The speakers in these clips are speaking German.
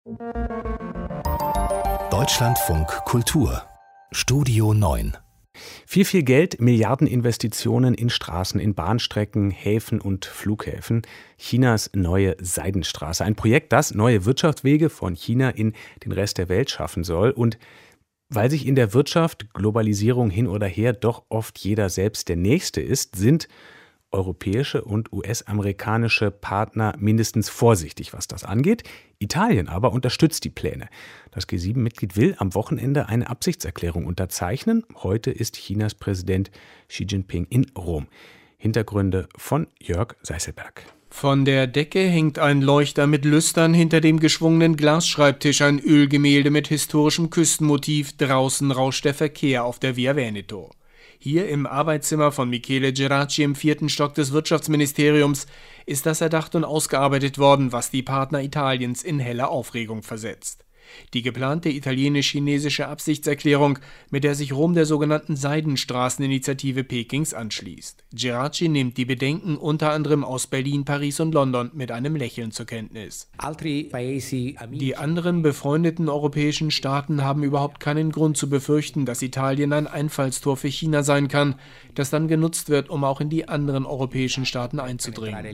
Deutschlandfunk Kultur Studio 9. Viel Geld, Milliardeninvestitionen in Straßen, in Bahnstrecken, Häfen und Flughäfen. Chinas neue Seidenstraße. Ein Projekt, das neue Wirtschaftswege von China in den Rest der Welt schaffen soll. Und weil sich in der Wirtschaft, Globalisierung hin oder her, doch oft jeder selbst der Nächste ist, sind europäische und US-amerikanische Partner mindestens vorsichtig, was das angeht. Italien aber unterstützt die Pläne. Das G7-Mitglied will am Wochenende eine Absichtserklärung unterzeichnen. Heute ist Chinas Präsident Xi Jinping in Rom. Hintergründe von Jörg Seißelberg. Von der Decke hängt ein Leuchter mit Lüstern, hinter dem geschwungenen Glasschreibtisch ein Ölgemälde mit historischem Küstenmotiv. Draußen rauscht der Verkehr auf der Via Veneto. Hier im Arbeitszimmer von Michele Geraci im 4. Stock des Wirtschaftsministeriums ist das erdacht und ausgearbeitet worden, was die Partner Italiens in helle Aufregung versetzt. Die geplante italienisch-chinesische Absichtserklärung, mit der sich Rom der sogenannten Seidenstraßeninitiative Pekings anschließt. Geraci nimmt die Bedenken unter anderem aus Berlin, Paris und London mit einem Lächeln zur Kenntnis. Die anderen befreundeten europäischen Staaten haben überhaupt keinen Grund zu befürchten, dass Italien ein Einfallstor für China sein kann, das dann genutzt wird, um auch in die anderen europäischen Staaten einzudringen.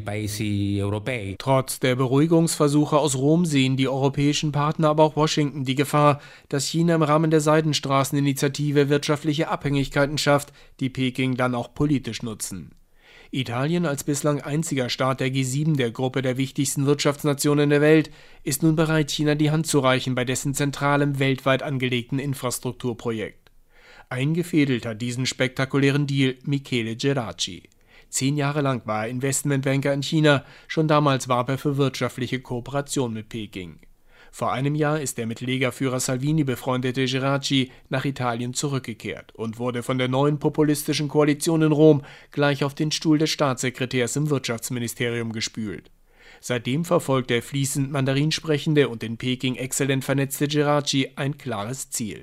Trotz der Beruhigungsversuche aus Rom sehen die europäischen Partner, aber auch Washington, die Gefahr, dass China im Rahmen der Seidenstraßeninitiative wirtschaftliche Abhängigkeiten schafft, die Peking dann auch politisch nutzen. Italien als bislang einziger Staat der G7, der Gruppe der wichtigsten Wirtschaftsnationen der Welt, ist nun bereit, China die Hand zu reichen bei dessen zentralem weltweit angelegten Infrastrukturprojekt. Eingefädelt hat diesen spektakulären Deal Michele Geraci. 10 Jahre lang war er Investmentbanker in China, schon damals warb er für wirtschaftliche Kooperation mit Peking. Vor einem Jahr ist der mit Lega-Führer Salvini befreundete Geraci nach Italien zurückgekehrt und wurde von der neuen populistischen Koalition in Rom gleich auf den Stuhl des Staatssekretärs im Wirtschaftsministerium gespült. Seitdem verfolgt der fließend Mandarin sprechende und in Peking exzellent vernetzte Geraci ein klares Ziel.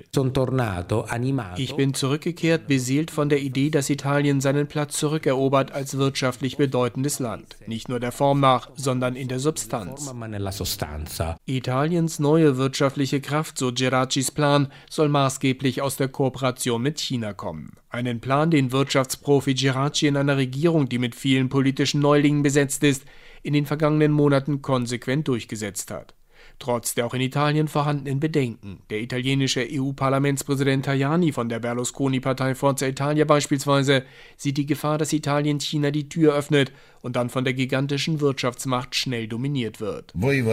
Ich bin zurückgekehrt, beseelt von der Idee, dass Italien seinen Platz zurückerobert als wirtschaftlich bedeutendes Land. Nicht nur der Form nach, sondern in der Substanz. Italiens neue wirtschaftliche Kraft, so Geracis Plan, soll maßgeblich aus der Kooperation mit China kommen. Einen Plan, den Wirtschaftsprofi Geraci in einer Regierung, die mit vielen politischen Neulingen besetzt ist, in den vergangenen Monaten konsequent durchgesetzt hat. Trotz der auch in Italien vorhandenen Bedenken. Der italienische EU-Parlamentspräsident Tajani von der Berlusconi-Partei Forza Italia beispielsweise sieht die Gefahr, dass Italien China die Tür öffnet und dann von der gigantischen Wirtschaftsmacht schnell dominiert wird.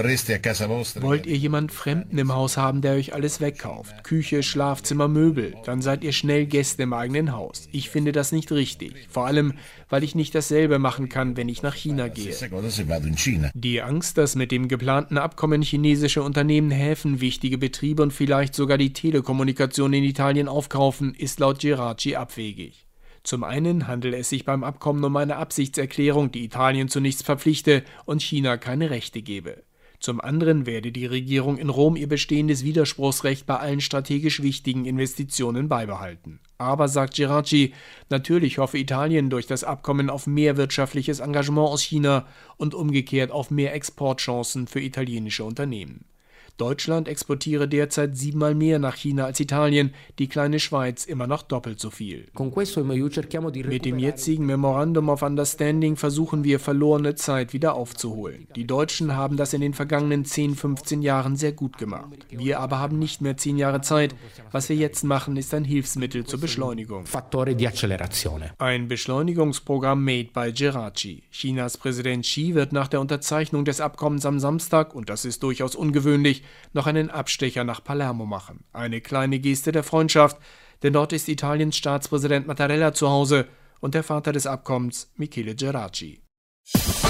Wollt ihr jemand Fremden im Haus haben, der euch alles wegkauft? Küche, Schlafzimmer, Möbel? Dann seid ihr schnell Gäste im eigenen Haus. Ich finde das nicht richtig. Vor allem, weil ich nicht dasselbe machen kann, wenn ich nach China gehe. Die Angst, dass mit dem geplanten Abkommen chinesische Unternehmen Häfen, wichtige Betriebe und vielleicht sogar die Telekommunikation in Italien aufkaufen, ist laut Geraci abwegig. Zum einen handelt es sich beim Abkommen um eine Absichtserklärung, die Italien zu nichts verpflichte und China keine Rechte gebe. Zum anderen werde die Regierung in Rom ihr bestehendes Widerspruchsrecht bei allen strategisch wichtigen Investitionen beibehalten. Aber, sagt Geraci, natürlich hoffe Italien durch das Abkommen auf mehr wirtschaftliches Engagement aus China und umgekehrt auf mehr Exportchancen für italienische Unternehmen. Deutschland exportiere derzeit 7-mal mehr nach China als Italien, die kleine Schweiz immer noch doppelt so viel. Mit dem jetzigen Memorandum of Understanding versuchen wir, verlorene Zeit wieder aufzuholen. Die Deutschen haben das in den vergangenen 10, 15 Jahren sehr gut gemacht. Wir aber haben nicht mehr 10 Jahre Zeit. Was wir jetzt machen, ist ein Hilfsmittel zur Beschleunigung. Ein Beschleunigungsprogramm made by Geraci. Chinas Präsident Xi wird nach der Unterzeichnung des Abkommens am Samstag, und das ist durchaus ungewöhnlich, noch einen Abstecher nach Palermo machen. Eine kleine Geste der Freundschaft, denn dort ist Italiens Staatspräsident Mattarella zu Hause und der Vater des Abkommens, Michele Geraci.